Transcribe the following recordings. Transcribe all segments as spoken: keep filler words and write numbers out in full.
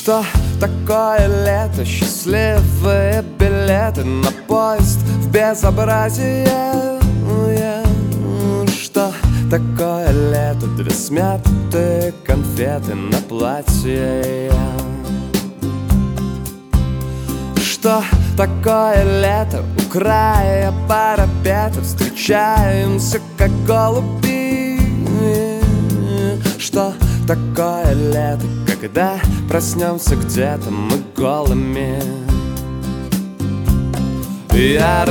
Что такое лето? Счастливые билеты на поезд в безобразие. Что такое лето? Две смятые конфеты на платье. Что такое лето? У края парапета встречаемся, как голуби. Что такое лето? Когда проснемся где-то мы голыми. Я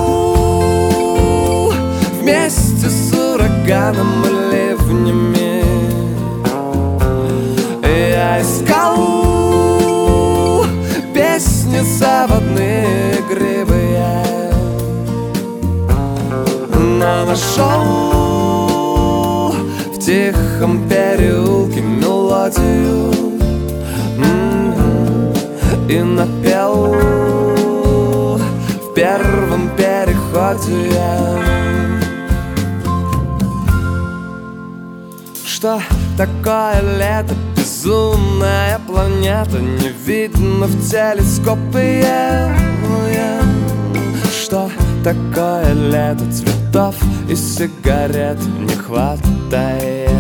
рыдал вместе с ураганом и ливнями. Я искал песни заводные игривые, но нашел в тихом переулке мелодию и напел в первом переходе. Что такое лето? Безумная планета, не видно в телескопе. Что такое лето? Цветов и сигарет не хватает.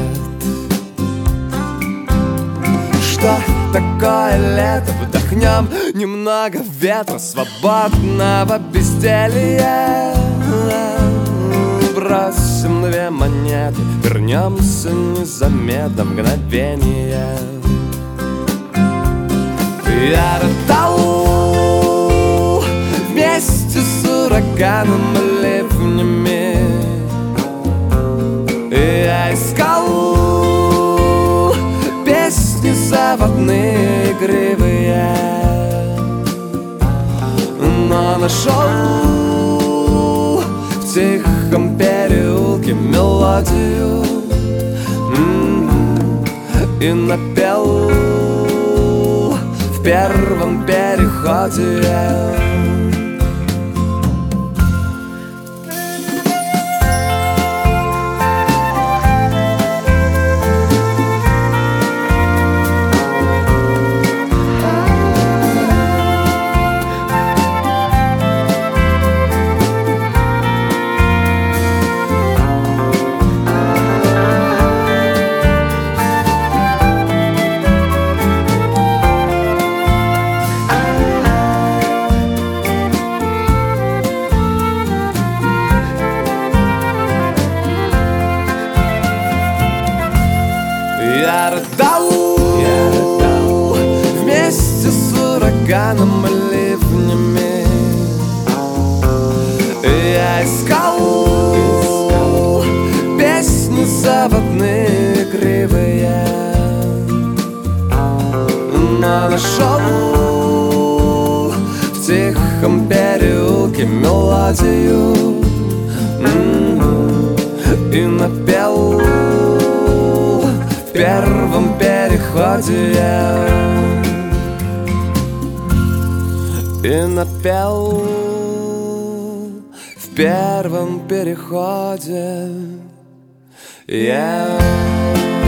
Что такое лето? Вдохнем немного ветра свободного безделья. Бросим две монеты, вернемся незаметно мгновение. Я рыдал вместе с ураганом и ливнями. Я искал песни заводные игривые, но нашел в тихом переулке мелодию и напел в первом переходе. Я рыдал, я рыдал вместе с ураганом и ливнями. Я искал, искал песни заводные игривые, но нашел в тихом переулке мелодию и напел в первом переходе. И напел в первом переходе. Yeah.